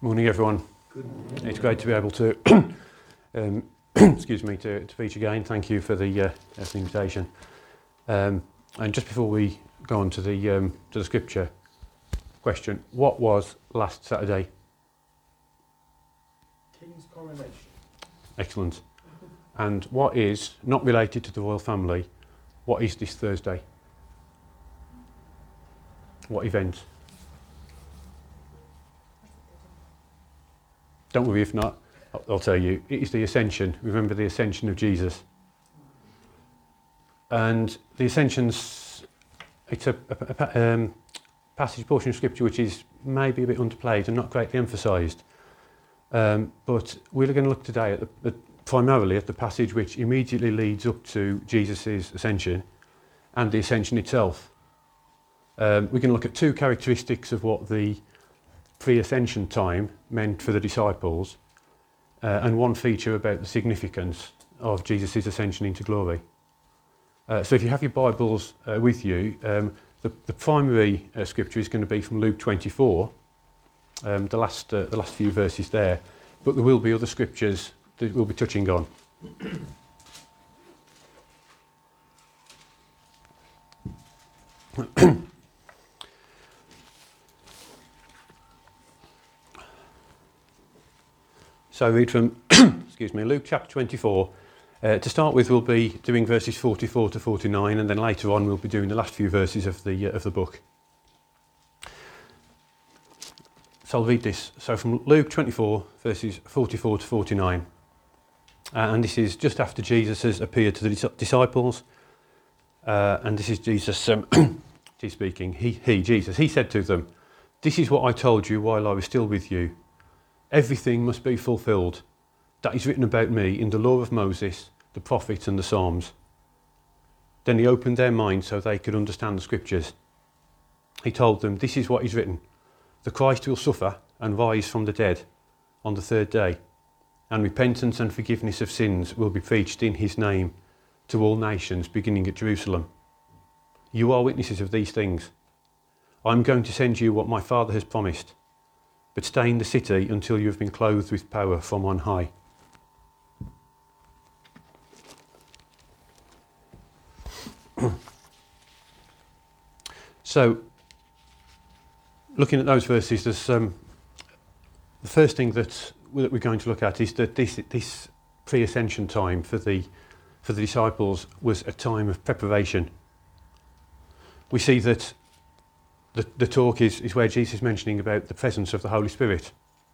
Morning, everyone. Good. It's great to be able to, to preach again. Thank you for the invitation. And just before we go on to the scripture question, what was last Saturday? King's coronation. Excellent. And what is not related to the royal family? What is this Thursday? What event? Don't worry if not, I'll tell you. It is the Ascension. Remember the Ascension of Jesus. And the Ascension's, it's a passage portion of Scripture which is maybe a bit underplayed and not greatly emphasised. But we're going to look today at primarily at the passage which immediately leads up to Jesus' Ascension and the Ascension itself. We're going to look at two characteristics of what the pre-ascension time meant for the disciples, and one feature about the significance of Jesus' ascension into glory. So if you have your Bibles with you, the primary scripture is going to be from Luke 24, the last few verses there, but there will be other scriptures that we'll be touching on. So I read from Luke chapter 24. To start with, we'll be doing verses 44 to 49, and then later on we'll be doing the last few verses of the book. So I'll read this. So from Luke 24, verses 44 to 49. And this is just after Jesus has appeared to the disciples. And this is Jesus he's speaking. Jesus, he said to them, "This is what I told you while I was still with you. Everything must be fulfilled that is written about me in the law of Moses, the prophets and the Psalms." Then he opened their minds so they could understand the scriptures. He told them, "This is what is written. The Christ will suffer and rise from the dead on the third day, and repentance and forgiveness of sins will be preached in his name to all nations, beginning at Jerusalem. You are witnesses of these things. I am going to send you what my Father has promised, but stay in the city until you have been clothed with power from on high." So, looking at those verses, there's the first thing that we're going to look at is that this pre-ascension time for the disciples was a time of preparation. We see that the talk is where Jesus is mentioning about the presence of the Holy Spirit.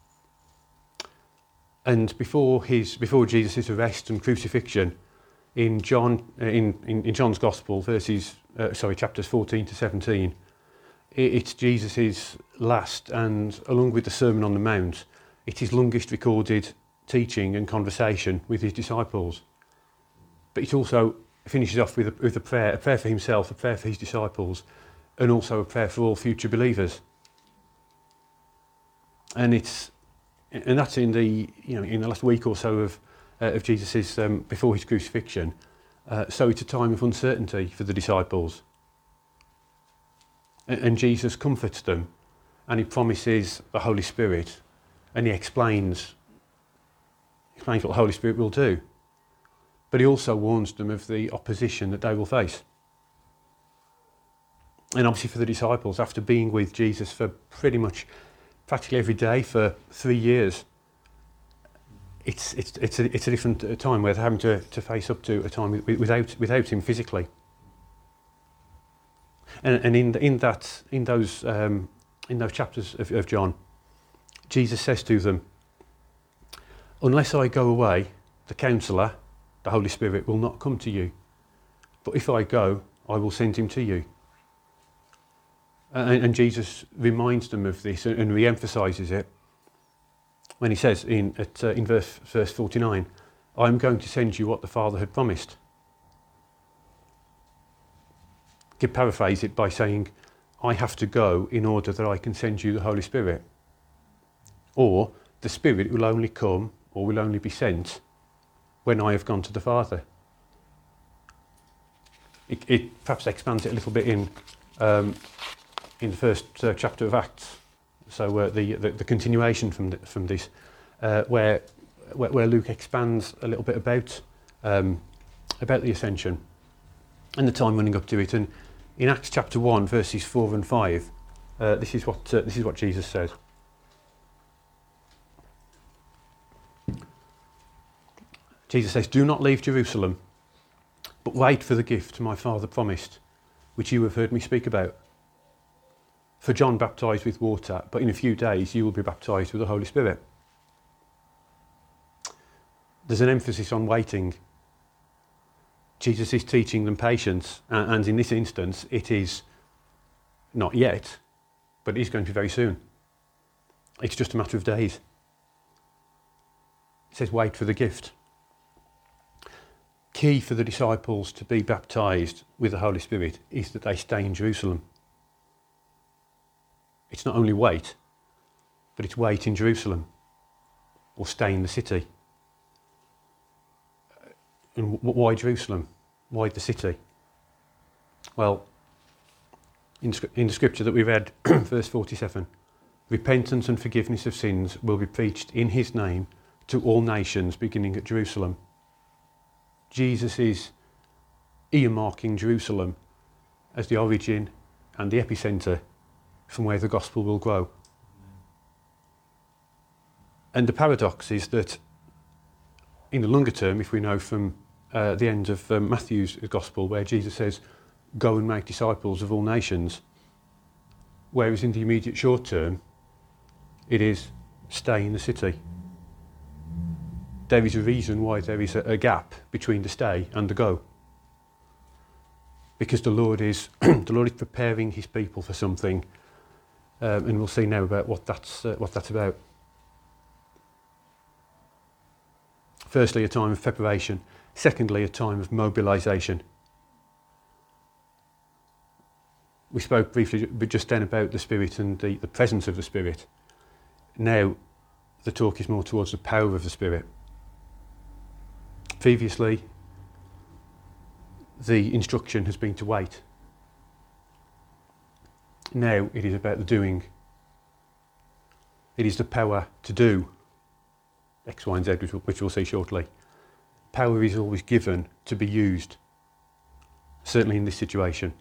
And before Jesus' arrest and crucifixion, in John's Gospel, chapters 14 to 17, it's Jesus' last, and along with the Sermon on the Mount, it's his longest recorded teaching and conversation with his disciples. But it also finishes off with a prayer for himself, a prayer for his disciples, and also a prayer for all future believers. And that's in the last week or so of Jesus' before his crucifixion. So it's a time of uncertainty for the disciples. And Jesus comforts them, and he promises the Holy Spirit, and he explains what the Holy Spirit will do. But he also warns them of the opposition that they will face. And obviously for the disciples, after being with Jesus for practically every day for 3 years, it's a different time where they're having to face up to a time without him physically. And in those chapters of John, Jesus says to them, "Unless I go away, the Counselor, the Holy Spirit, will not come to you. But if I go, I will send him to you." And Jesus reminds them of this and re-emphasises it when he says in verse 49, "I am going to send you what the Father had promised." You could paraphrase it by saying, "I have to go in order that I can send you the Holy Spirit." Or, "The Spirit will only come or will only be sent when I have gone to the Father." It perhaps expands it a little bit in the first chapter of Acts, So the continuation from this, where Luke expands a little bit about the ascension and the time running up to it. And in Acts chapter 1, verses 4 and 5, this is what Jesus said. Jesus says, "Do not leave Jerusalem, but wait for the gift my Father promised, which you have heard me speak about. For John baptized with water, but in a few days you will be baptized with the Holy Spirit." There's an emphasis on waiting. Jesus is teaching them patience, and in this instance it is not yet, but it is going to be very soon. It's just a matter of days. It says wait for the gift. Key for the disciples to be baptized with the Holy Spirit is that they stay in Jerusalem. It's not only wait, but it's wait in Jerusalem, or stay in the city. And why Jerusalem? Why the city? Well, in the scripture that we read, verse 47, repentance and forgiveness of sins will be preached in his name to all nations, beginning at Jerusalem. Jesus is earmarking Jerusalem as the origin and the epicentre from where the gospel will grow. And the paradox is that in the longer term, if we know from the end of Matthew's gospel, where Jesus says, "Go and make disciples of all nations," whereas in the immediate short term, it is stay in the city. There is a reason why there is a gap between the stay and the go. Because the Lord is preparing his people for something, and we'll see now about what that's about. Firstly, a time of preparation. Secondly, a time of mobilisation. We spoke briefly just then about the Spirit and the presence of the Spirit. Now, the talk is more towards the power of the Spirit. Previously, the instruction has been to wait. Now it is about the doing. It is the power to do X, Y and Z, which we'll see shortly. Power is always given to be used, certainly in this situation.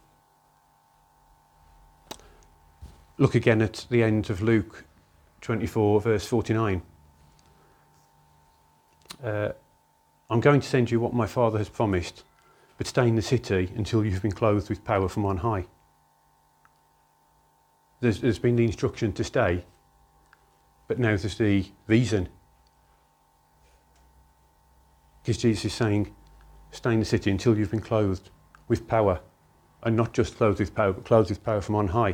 Look again at the end of Luke 24, verse 49. I'm going to send you what my Father has promised, but stay in the city until you've been clothed with power from on high. There's been the instruction to stay, but now there's the reason. Because Jesus is saying, stay in the city until you've been clothed with power, and not just clothed with power, but clothed with power from on high.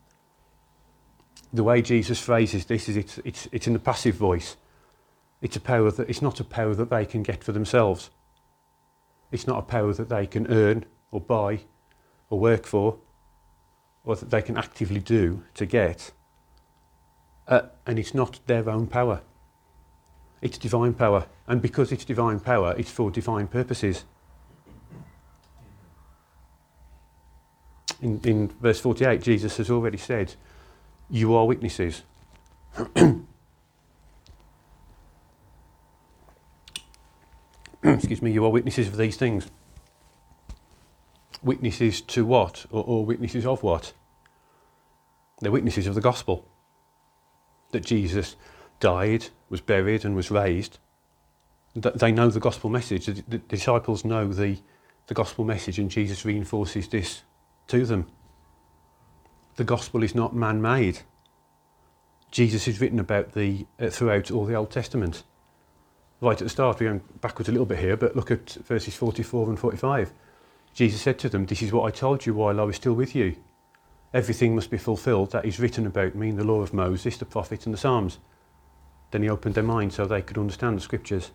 The way Jesus phrases this is it's in the passive voice. It's not a power that they can get for themselves. It's not a power that they can earn or buy or work for, or that they can actively do to get. And it's not their own power. It's divine power. And because it's divine power, it's for divine purposes. In verse 48, Jesus has already said, "You are witnesses." Excuse me, "You are witnesses of these things." Witnesses to what? Or witnesses of what? They're witnesses of the gospel. That Jesus died, was buried and was raised. They know the gospel message. The disciples know the gospel message, and Jesus reinforces this to them. The gospel is not man-made. Jesus is written about throughout all the Old Testament. Right at the start, we're going backwards a little bit here, but look at verses 44 and 45. Jesus said to them, "This is what I told you while I was still with you. Everything must be fulfilled that is written about me in the law of Moses, the prophets and the Psalms." Then he opened their minds so they could understand the scriptures.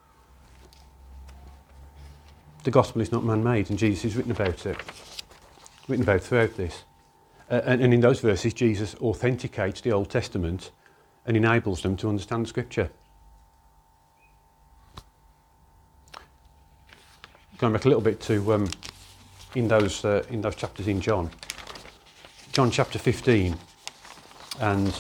The gospel is not man-made, and Jesus is written about it. Written about throughout this. And in those verses, Jesus authenticates the Old Testament and enables them to understand the scripture. Going back a little bit to in those chapters in John chapter 15, And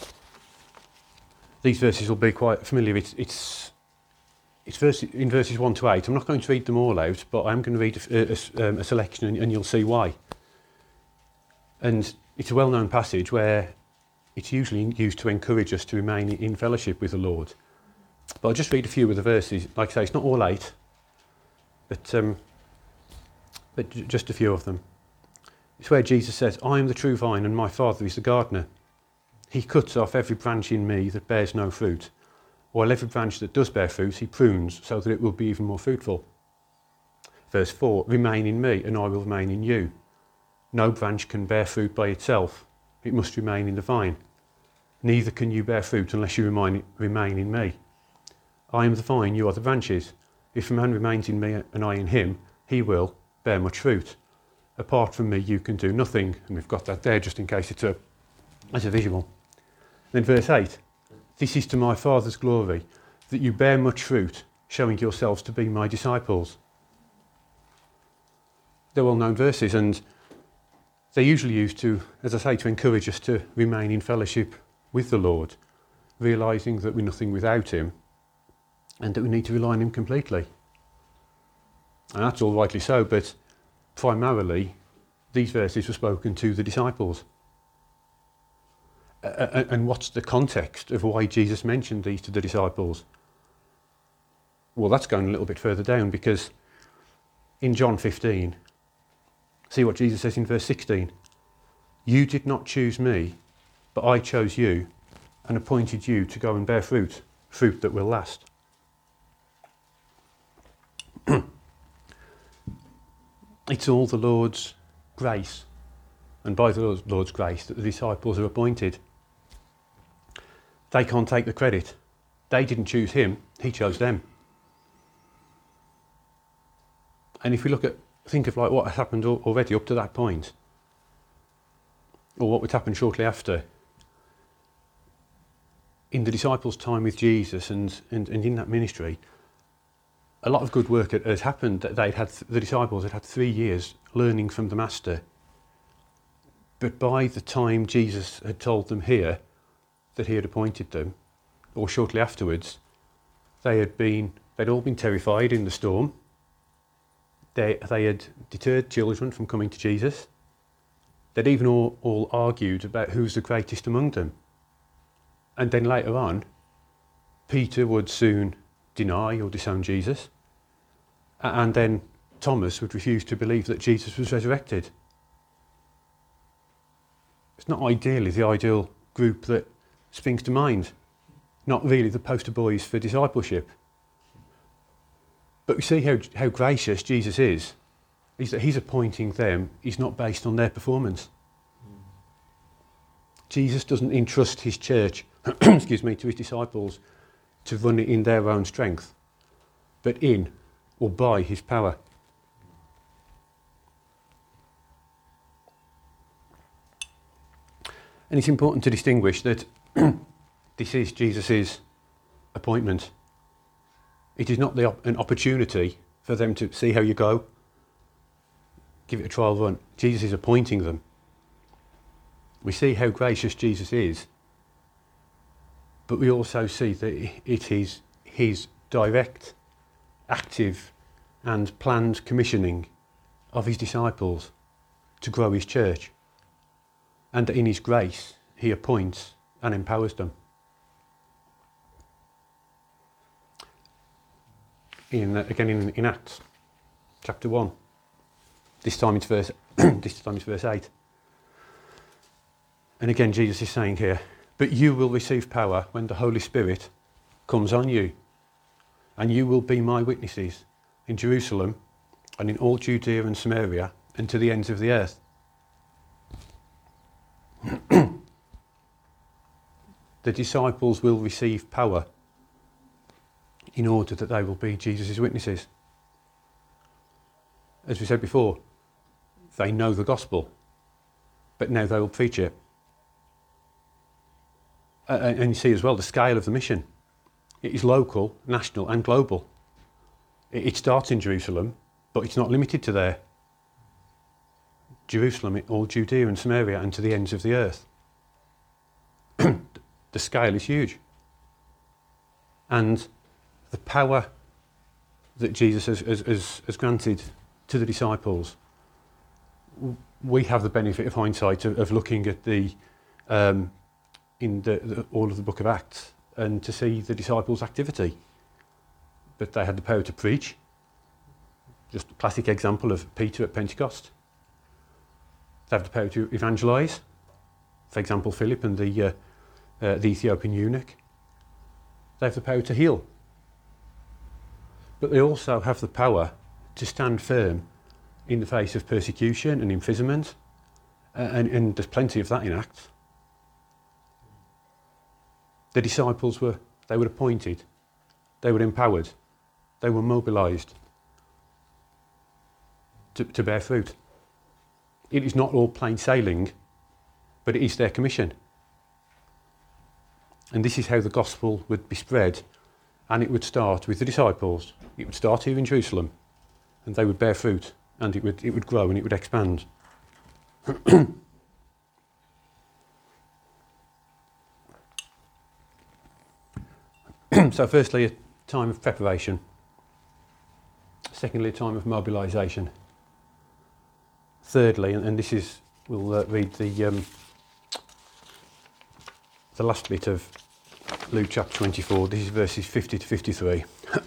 these verses will be quite familiar. It's in verses 1 to 8. I'm not going to read them all out, but I'm going to read a selection, and you'll see why. And it's a well-known passage where it's usually used to encourage us to remain in fellowship with the Lord. But I'll just read a few of the verses. Like I say, it's not all 8, but just a few of them. It's where Jesus says, "I am the true vine, and my Father is the gardener. He cuts off every branch in me that bears no fruit, while every branch that does bear fruit he prunes so that it will be even more fruitful." Verse 4, "Remain in me, and I will remain in you. No branch can bear fruit by itself. It must remain in the vine. Neither can you bear fruit unless you remain in me. I am the vine, you are the branches. If a man remains in me and I in him, he will bear much fruit. Apart from me, you can do nothing." And we've got that there just in case it's a visual. Then verse 8, "This is to my Father's glory, that you bear much fruit, showing yourselves to be my disciples." They're well-known verses, and they're usually used to, as I say, to encourage us to remain in fellowship with the Lord, realising that we're nothing without him, and that we need to rely on him completely. And that's all rightly so, but primarily these verses were spoken to the disciples. And what's the context of why Jesus mentioned these to the disciples? Well, that's going a little bit further down, because in John 15, see what Jesus says in verse 16. "You did not choose me, but I chose you and appointed you to go and bear fruit, fruit that will last." It's all the Lord's grace, and by the Lord's grace, that the disciples are appointed. They can't take the credit. They didn't choose him, he chose them. And if we think of like what has happened already up to that point, or what would happen shortly after, in the disciples' time with Jesus and in that ministry, a lot of good work has happened. The disciples had 3 years learning from the Master. But by the time Jesus had told them here that he had appointed them, or shortly afterwards, they'd all been terrified in the storm. They had deterred children from coming to Jesus. They'd even all argued about who's the greatest among them. And then later on, Peter would soon deny or disown Jesus. And then Thomas would refuse to believe that Jesus was resurrected. It's not ideally the ideal group that springs to mind. Not really the poster boys for discipleship. But we see how gracious Jesus is that he's appointing them. He's not based on their performance. Jesus doesn't entrust his church to his disciples to run it in their own strength, but in or by his power. And it's important to distinguish that this is Jesus' appointment. It is not an opportunity for them to see how you go, give it a trial run. Jesus is appointing them. We see how gracious Jesus is, but we also see that it is his direct, active and planned commissioning of his disciples to grow his church, and that in his grace he appoints and empowers them. In Acts chapter 1, this time it's verse 8. And again Jesus is saying here, "But you will receive power when the Holy Spirit comes on you, and you will be my witnesses in Jerusalem and in all Judea and Samaria and to the ends of the earth." The disciples will receive power in order that they will be Jesus' witnesses. As we said before, they know the gospel, but now they will preach it. And you see as well the scale of the mission. It is local, national and global. It starts in Jerusalem, but it's not limited to there. Jerusalem, all Judea and Samaria and to the ends of the earth. the scale is huge. And the power that Jesus has granted to the disciples, we have the benefit of hindsight of looking at all of the book of Acts and to see the disciples' activity. But they had the power to preach. Just a classic example of Peter at Pentecost. They have the power to evangelise. For example, Philip and the Ethiopian eunuch. They have the power to heal. But they also have the power to stand firm in the face of persecution and imprisonment. And there's plenty of that in Acts. The disciples were appointed, they were empowered, they were mobilised to bear fruit. It is not all plain sailing, but it is their commission. And this is how the gospel would be spread, and it would start with the disciples. It would start here in Jerusalem, and they would bear fruit, and it would grow and it would expand. So firstly, a time of preparation. Secondly, a time of mobilisation. Thirdly, and this is, we'll read the last bit of Luke chapter 24. This is verses 50 to 53.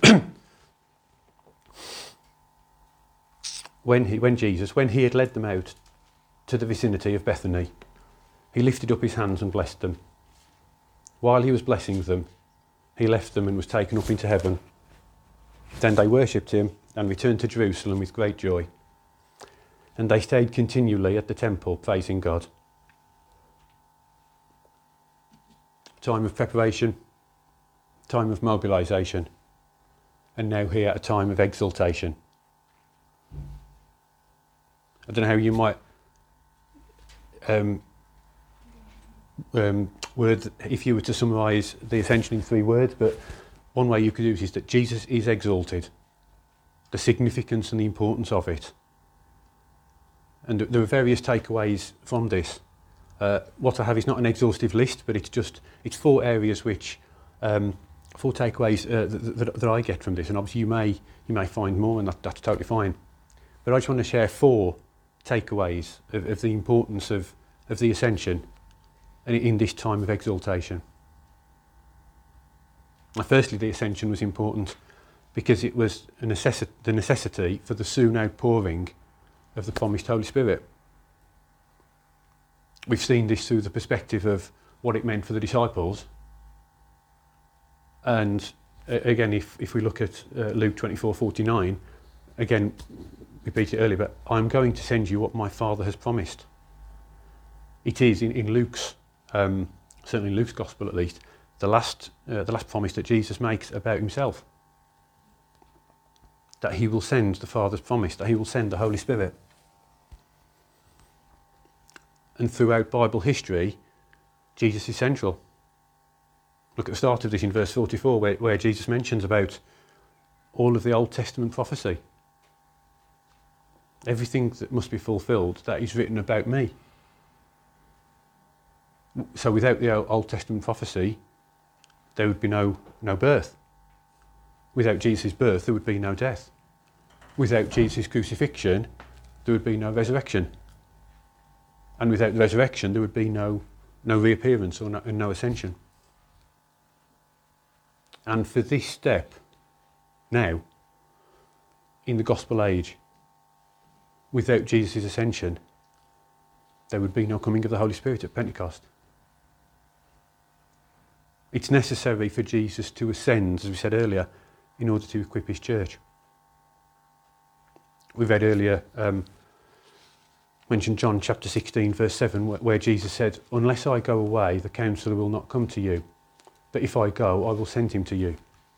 When Jesus had led them out to the vicinity of Bethany, he lifted up his hands and blessed them. While he was blessing them, he left them and was taken up into heaven. Then they worshipped him and returned to Jerusalem with great joy. And they stayed continually at the temple, praising God. Time of preparation, time of mobilisation, and now here a time of exaltation. I don't know how you might word if you were to summarise the Ascension in 3 words, but one way you could use is that Jesus is exalted, the significance and the importance of it. And there are various takeaways from this. What I have is not an exhaustive list, but it's 4 areas which 4 takeaways that I get from this, and obviously you may find more, and that's totally fine. But I just want to share 4 takeaways of the importance of the Ascension and in this time of exaltation. Firstly, the Ascension was important because it was the necessity for the soon outpouring of the promised Holy Spirit. We've seen this through the perspective of what it meant for the disciples. And again, if we look at Luke 24:49, again, repeat it earlier, but I'm going to send you what my Father has promised. It is in Luke's, certainly in Luke's Gospel at least, the last promise that Jesus makes about himself. That he will send the Father's promise, that he will send the Holy Spirit. And throughout Bible history, Jesus is central. Look at the start of this in verse 44, where Jesus mentions about all of the Old Testament prophecy. Everything that must be fulfilled, that is written about me. So without the Old Testament prophecy, there would be no birth. Without Jesus' birth, there would be no death. Without Jesus' crucifixion, there would be no resurrection. And without the resurrection, there would be no reappearance or no ascension. And for this step, now, in the gospel age, without Jesus' ascension, there would be no coming of the Holy Spirit at Pentecost. It's necessary for Jesus to ascend, as we said earlier, in order to equip his church. We read earlier, mentioned John chapter 16, verse 7, where Jesus said, "Unless I go away, the Counselor will not come to you. But if I go, I will send him to you."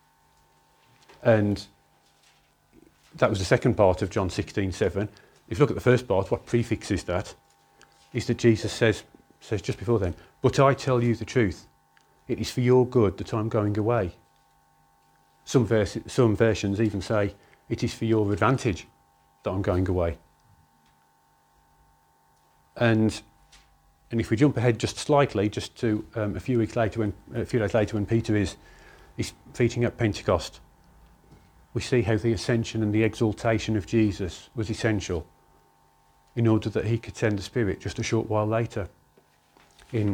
And that was the second part of John 16:7. If you look at the first part, what prefixes that is that Jesus says just before then, "But I tell you the truth. It is for your good that I'm going away." Some versions even say, "It is for your advantage that I'm going away." And And if we jump ahead just slightly, just to a few days later when Peter is preaching at Pentecost, we see how the ascension and the exaltation of Jesus was essential in order that he could send the Spirit just a short while later. In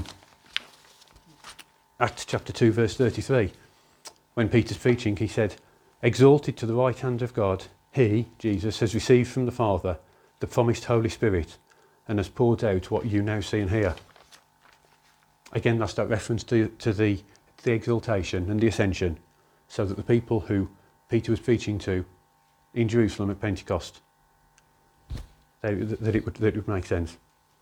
Acts chapter 2 verse 33, when Peter's preaching, he said, "Exalted to the right hand of God, he, Jesus, has received from the Father the promised Holy Spirit and has poured out what you now see and hear." Again, that's that reference to the exaltation and the ascension, so that the people who Peter was preaching to in Jerusalem at Pentecost, that it would make sense.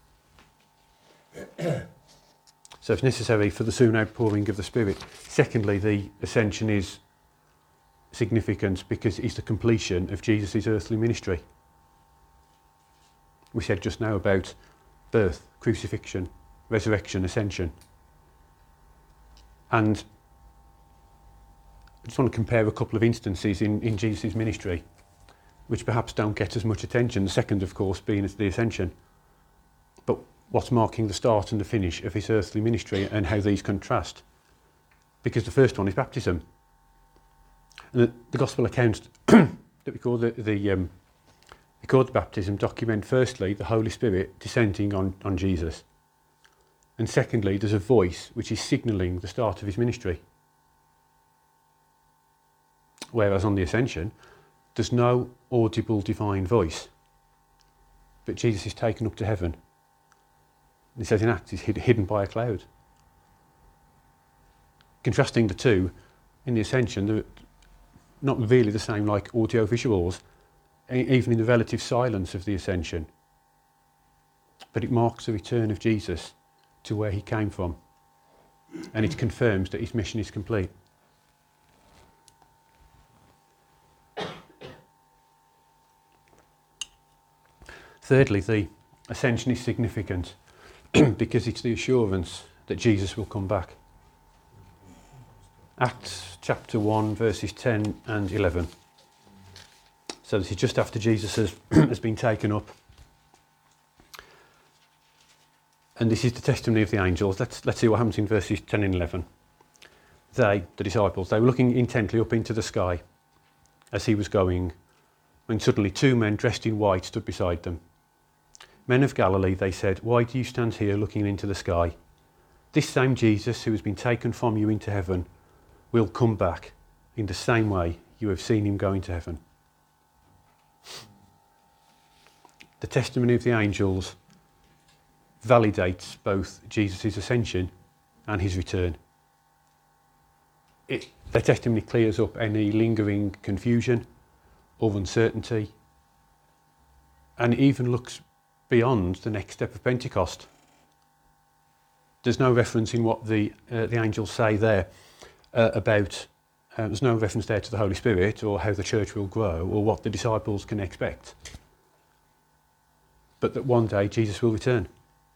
So it's necessary for the soon outpouring of the Spirit. Secondly, the ascension is significant because it's the completion of Jesus' earthly ministry. We said just now about birth, crucifixion, resurrection, ascension. And I just want to compare a couple of instances in Jesus' ministry, which perhaps don't get as much attention. The second, of course, being the ascension. But what's marking the start and the finish of his earthly ministry and how these contrast. Because the first one is baptism. And the gospel accounts that record the baptism document firstly the Holy Spirit descending on Jesus. And secondly, there's a voice which is signalling the start of his ministry. Whereas on the ascension, there's no audible divine voice. But Jesus is taken up to heaven. And it says in Acts, he's hidden by a cloud. Contrasting the two, in the ascension, they're not really the same like audio-visuals, even in the relative silence of the ascension. But it marks the return of Jesus to where he came from. And it confirms that his mission is complete. Thirdly, the ascension is significant because it's the assurance that Jesus will come back. Acts chapter 1 verses 10 and 11. So this is just after Jesus has been taken up. And this is the testimony of the angels. Let's see what happens in verses 10 and 11. They, the disciples, they were looking intently up into the sky as he was going, when suddenly two men dressed in white stood beside them. "Men of Galilee," they said, "why do you stand here looking into the sky? This same Jesus who has been taken from you into heaven will come back in the same way you have seen him go into heaven." The testimony of the angels validates both Jesus' ascension and his return. Their testimony clears up any lingering confusion or uncertainty, and it even looks beyond the next step of Pentecost. There's no reference in what the angels say there about, there's no reference there to the Holy Spirit or how the church will grow or what the disciples can expect. But that one day Jesus will return.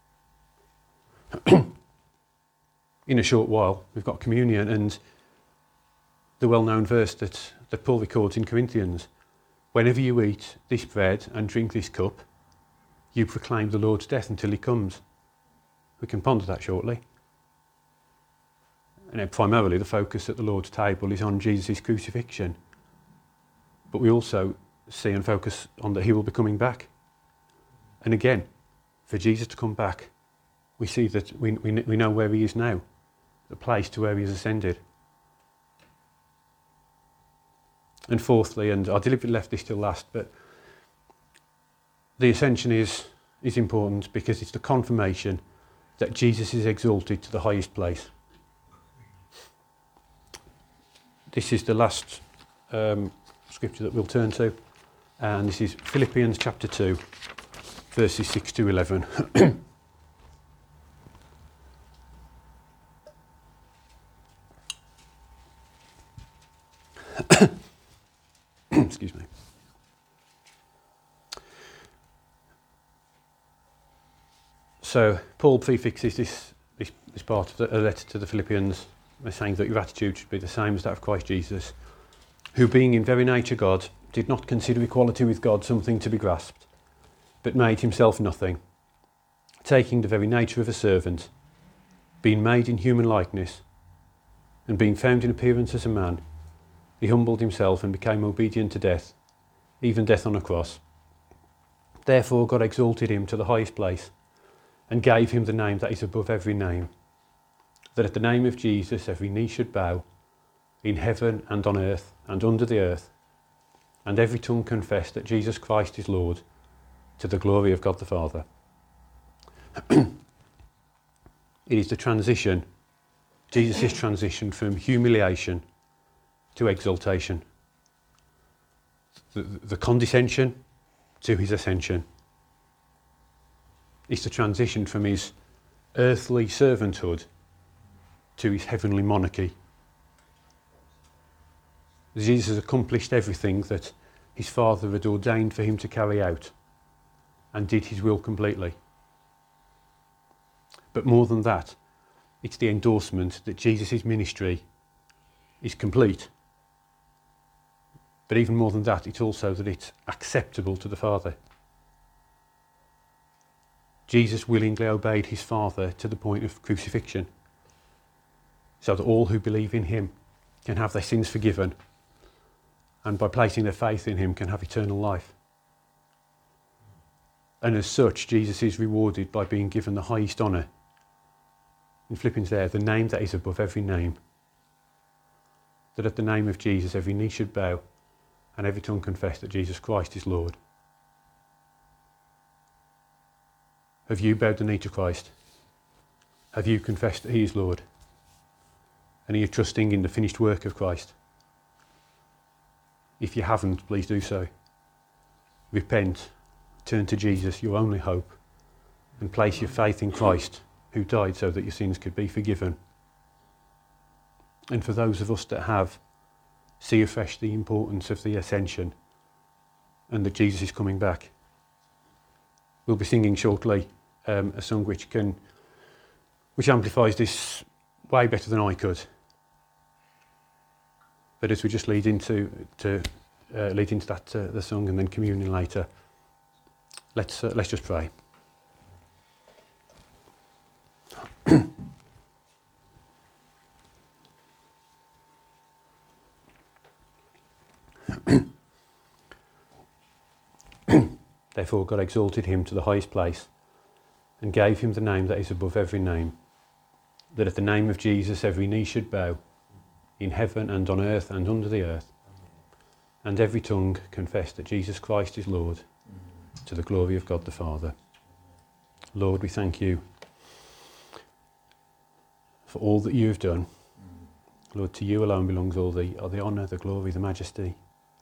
In a short while, we've got communion and the well-known verse that Paul records in Corinthians. "Whenever you eat this bread and drink this cup, you proclaim the Lord's death until he comes." We can ponder that shortly. And primarily the focus at the Lord's table is on Jesus' crucifixion. But we also see and focus on that he will be coming back. And again, for Jesus to come back, we see that we know where he is now, the place to where he has ascended. And fourthly, and I deliberately left this till last, but the ascension is important because it's the confirmation that Jesus is exalted to the highest place. This is the last scripture that we'll turn to, and this is Philippians chapter 2, verses 6 to 11. Excuse me. So Paul prefixes this part of the letter to the Philippians by saying that your attitude should be the same as that of Christ Jesus, who being in very nature God, did not consider equality with God something to be grasped, but made himself nothing, taking the very nature of a servant, being made in human likeness, and being found in appearance as a man, he humbled himself and became obedient to death, even death on a cross. Therefore God exalted him to the highest place and gave him the name that is above every name, that at the name of Jesus every knee should bow, in heaven and on earth and under the earth, and every tongue confess that Jesus Christ is Lord, to the glory of God the Father. It is the transition, Jesus' transition from humiliation to exaltation. The condescension to his ascension. It's the transition from his earthly servanthood to his heavenly monarchy. Jesus has accomplished everything that his Father had ordained for him to carry out, and did his will completely. But more than that, it's the endorsement that Jesus' ministry is complete. But even more than that, it's also that it's acceptable to the Father. Jesus willingly obeyed his Father to the point of crucifixion, so that all who believe in him can have their sins forgiven, and by placing their faith in him can have eternal life. And as such, Jesus is rewarded by being given the highest honour. In Philippians there, the name that is above every name. That at the name of Jesus every knee should bow and every tongue confess that Jesus Christ is Lord. Have you bowed the knee to Christ? Have you confessed that he is Lord? And are you trusting in the finished work of Christ? If you haven't, please do so. Repent, turn to Jesus, your only hope, and place your faith in Christ, who died so that your sins could be forgiven. And for those of us that have, see afresh the importance of the ascension and that Jesus is coming back. We'll be singing shortly a song which amplifies this way better than I could. But as we just lead into that the song and then communion later, let's just pray. Therefore God exalted him to the highest place and gave him the name that is above every name, that at the name of Jesus every knee should bow, in heaven and on earth and under the earth, and every tongue confess that Jesus Christ is Lord, to the glory of God the Father. Lord, we thank you for all that you have done. Lord, to you alone belongs all the honour, the glory, the majesty.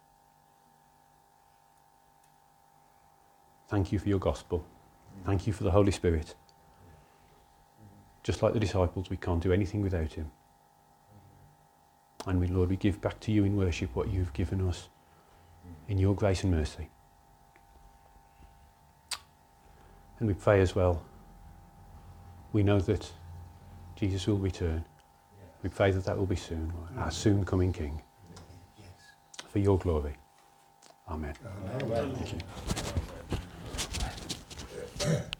Thank you for your gospel. Thank you for the Holy Spirit. Just like the disciples, we can't do anything without him. And Lord, we give back to you in worship what you've given us in your grace and mercy. And we pray as well. We know that Jesus will return. We pray that will be soon, our soon coming King. For your glory. Amen. Amen. Thank you.